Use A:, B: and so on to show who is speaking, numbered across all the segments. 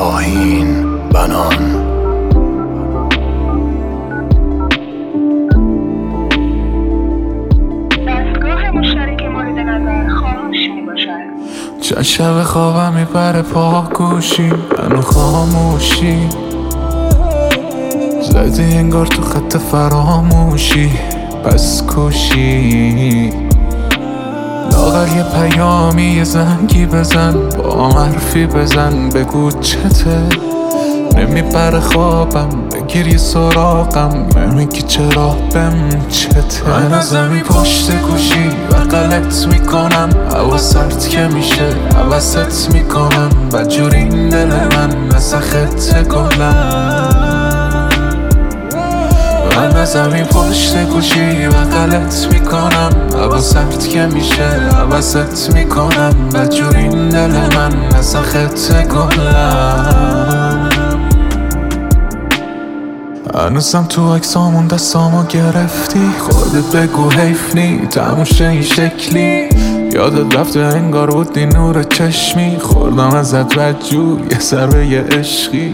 A: شاهین بنان.
B: دستگاه مشترک مورد نظر خاموش میباشد.
C: چند شب خوابم میپره پاگوشی منو خاموشی زدی انگار تو خط فراموشی پس کوشی لاغر یه پیامی یه زنگی بزن با حرفی بزن بگو چته نمیبره خوابم بگیر یه سراغم نمیگی چرا بهم چته من از زمین پشت گوشی و غلط میکنم هوا سرد که میشه عوضت میکنم بدجور این دل من مثل خط گلم من از زمین پشت گوشی و غلط میکنم هوا سرد که میشه عوضت میکنم بدجور این دل من مثل خط گلم هنوزم تو عکسامون دستامو گرفتی خودت بگو حیف نی تموشه این شکلی یادت رفته انگار بودی نور چشمی خوردم ازت بدجور یه ضربه یه عشقی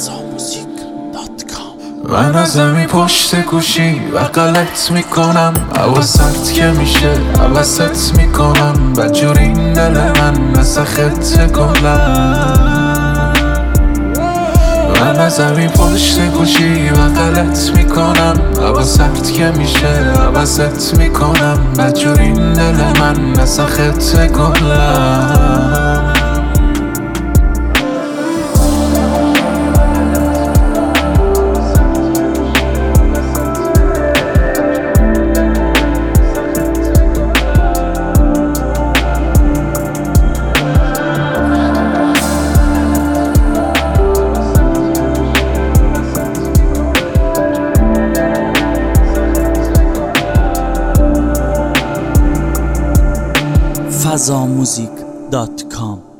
C: من از زمین پشت گوشی و غلط میکنم هوا سرد که میشه عوضت میکنم بدجور این دل من مثل خط گلم من از زمین پشت گوشی و غلط میکنم هوا سرد که میشه عوضت میکنم بدجور این دل من مثل خط گلم
D: fazamusic.com